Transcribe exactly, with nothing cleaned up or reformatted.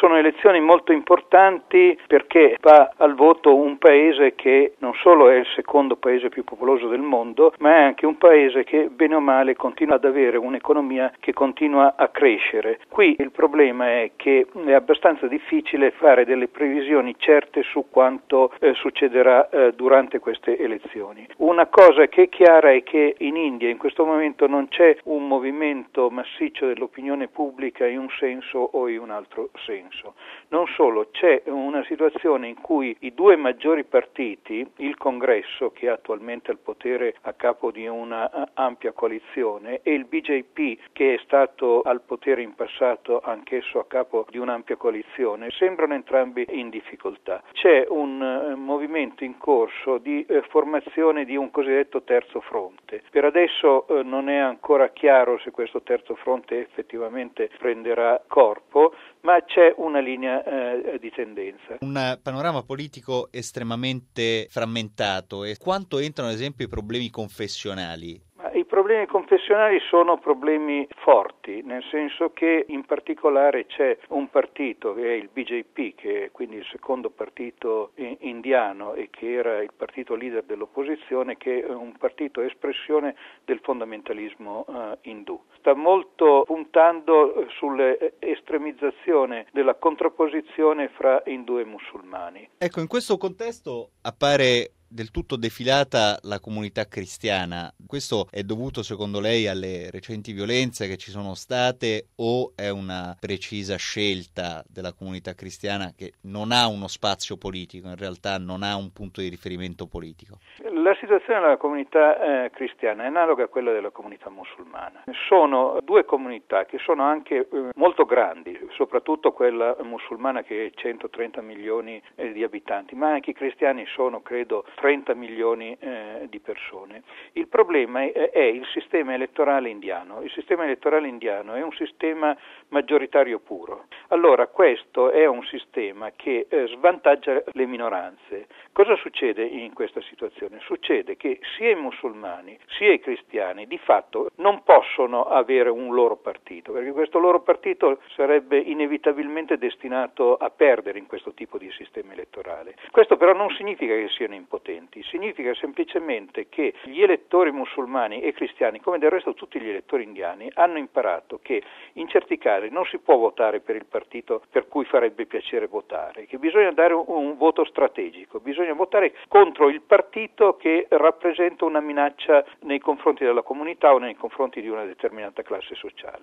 Sono elezioni molto importanti perché va al voto un paese che non solo è il secondo paese più popoloso del mondo, ma è anche un paese che bene o male continua ad avere un'economia che continua a crescere. Qui il problema è che è abbastanza difficile fare delle previsioni certe su quanto eh, succederà eh, durante queste elezioni. Una cosa che è chiara è che in India in questo momento non c'è un movimento massiccio dell'opinione pubblica in un senso o in un altro senso. Non solo, c'è una situazione in cui i due maggiori partiti, il Congresso che è attualmente al potere a capo di una ampia coalizione e il B J P che è stato al potere in passato anch'esso a capo di un'ampia coalizione, sembrano entrambi in difficoltà. C'è un uh, movimento in corso di uh, formazione di un cosiddetto terzo fronte. Per adesso uh, non è ancora chiaro se questo terzo fronte effettivamente prenderà corpo, ma c'è una linea uh, di tendenza. Un panorama politico estremamente frammentato. E quanto entrano ad esempio i problemi confessionali? I problemi confessionali sono problemi forti, nel senso che in particolare c'è un partito che è il B J P, che è quindi il secondo partito indiano e che era il partito leader dell'opposizione, che è un partito espressione del fondamentalismo uh, indù. Sta molto puntando sull'estremizzazione della contrapposizione fra indù e musulmani. Ecco, in questo contesto appare del tutto defilata la comunità cristiana. Questo è dovuto secondo lei alle recenti violenze che ci sono state o è una precisa scelta della comunità cristiana che non ha uno spazio politico, in realtà non ha un punto di riferimento politico? La situazione della comunità eh, cristiana è analoga a quella della comunità musulmana. Sono due comunità che sono anche eh, molto grandi, soprattutto quella musulmana che è centotrenta milioni eh, di abitanti, ma anche i cristiani sono, credo, trenta milioni eh, di persone. Il problema è, è il sistema elettorale indiano. Il sistema elettorale indiano è un sistema maggioritario puro. Allora questo è un sistema che eh, svantaggia le minoranze. Cosa succede in questa situazione? Succede che sia i musulmani sia i cristiani di fatto non possono avere un loro partito, perché questo loro partito sarebbe inevitabilmente destinato a perdere in questo tipo di sistema elettorale. Questo però non significa che siano impotenti, significa semplicemente che gli elettori musulmani e cristiani, come del resto tutti gli elettori indiani, hanno imparato che in certi casi non si può votare per il partito per cui farebbe piacere votare, che bisogna dare un, un voto strategico, bisogna votare contro il partito che rappresenta una minaccia nei confronti della comunità o nei confronti di una determinata classe sociale.